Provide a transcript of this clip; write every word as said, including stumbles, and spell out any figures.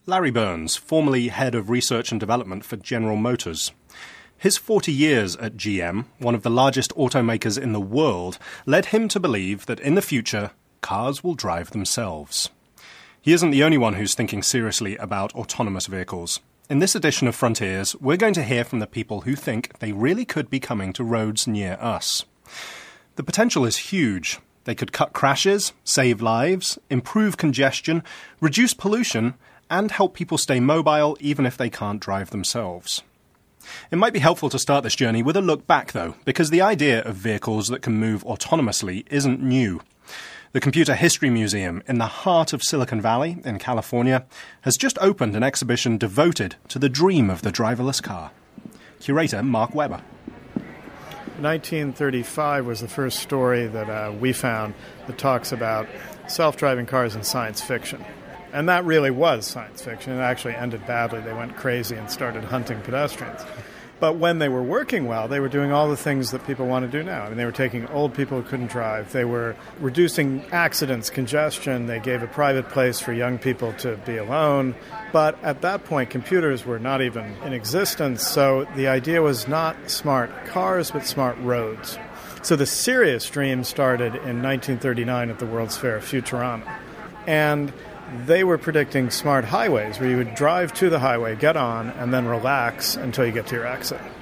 Larry Burns, formerly head of research and development for General Motors. His forty years at G M, one of the largest automakers in the world, led him to believe that in the future, cars will drive themselves. He isn't the only one who's thinking seriously about autonomous vehicles. In this edition of Frontiers, we're going to hear from the people who think they really could be coming to roads near us. The potential is huge. They could cut crashes, save lives, improve congestion, reduce pollution, and help people stay mobile even if they can't drive themselves. It might be helpful to start this journey with a look back, though, because the idea of vehicles that can move autonomously isn't new. The Computer History Museum in the heart of Silicon Valley in California has just opened an exhibition devoted to the dream of the driverless car. Curator Mark Webber. nineteen thirty-five was the first story that uh, we found that talks about self-driving cars in science fiction. And that really was science fiction. It actually ended badly. They went crazy and started hunting pedestrians. But when they were working well, they were doing all the things that people want to do now. I mean, they were taking old people who couldn't drive. They were reducing accidents, congestion. They gave a private place for young people to be alone. But at that point, computers were not even in existence. So the idea was not smart cars, but smart roads. So the serious dream started in nineteen thirty-nine at the World's Fair of Futurama. And they were predicting smart highways where you would drive to the highway, get on, and then relax until you get to your exit.